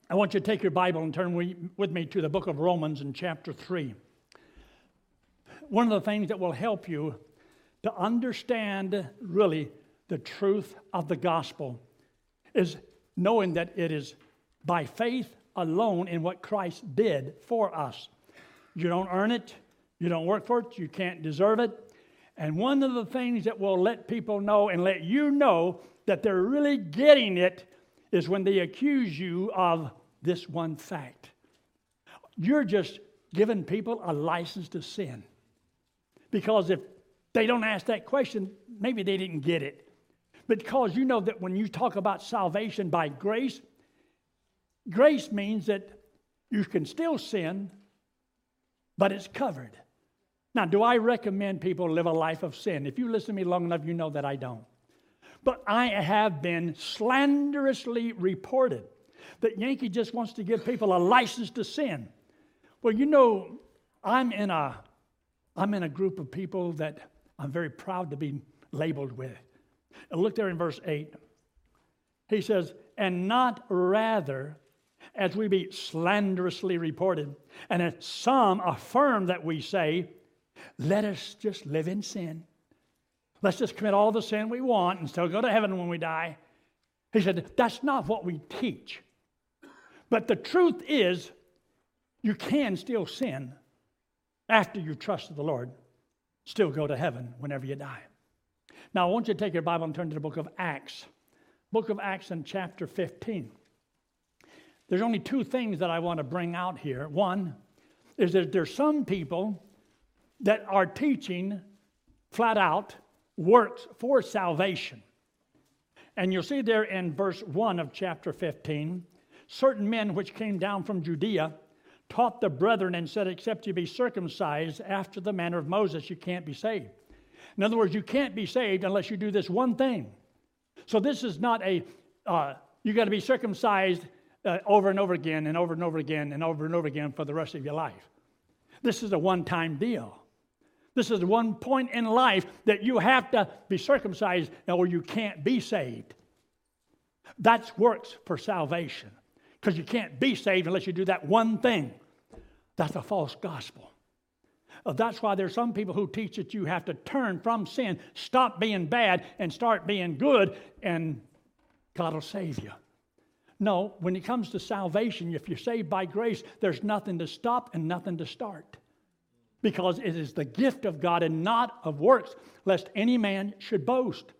I want you to take your Bible and turn with me to the book of Romans in chapter 3. One of the things that will help you to understand really the truth of the gospel is knowing that it is by faith alone in what Christ did for us. You don't earn it. You don't work for it. You can't deserve it. And one of the things that will let people know and let you know that they're really getting it is when they accuse you of this one fact. You're just giving people a license to sin. Because if they don't ask that question, maybe they didn't get it. Because you know that when you talk about salvation by grace, grace means that you can still sin, but it's covered. Now, do I recommend people live a life of sin? If you listen to me long enough, you know that I don't. But I have been slanderously reported that Yankee just wants to give people a license to sin. Well, you know, I'm in a group of people that I'm very proud to be labeled with. And look there in verse 8. He says, and not rather as we be slanderously reported, and as some affirm that we say, let us just live in sin. Let's just commit all the sin we want and still go to heaven when we die. He said, that's not what we teach. But the truth is, you can still sin after you've trusted the Lord, still go to heaven whenever you die. Now, I want you to take your Bible and turn to the book of Acts. Book of Acts in chapter 15. There's only two things that I want to bring out here. One is that there's some people that are teaching flat out works for salvation. And you'll see there in verse 1 of chapter 15, certain men which came down from Judea taught the brethren and said, except you be circumcised after the manner of Moses, you can't be saved. In other words, you can't be saved unless you do this one thing. So this is not you got to be circumcised over and over again and over and over again and over and over again for the rest of your life. This is a one-time deal. This is one point in life that you have to be circumcised or you can't be saved. That works for salvation. Because you can't be saved unless you do that one thing. That's a false gospel. That's why there's some people who teach that you have to turn from sin, stop being bad, and start being good, and God will save you. No, when it comes to salvation, if you're saved by grace, there's nothing to stop and nothing to start. Because it is the gift of God and not of works, lest any man should boast.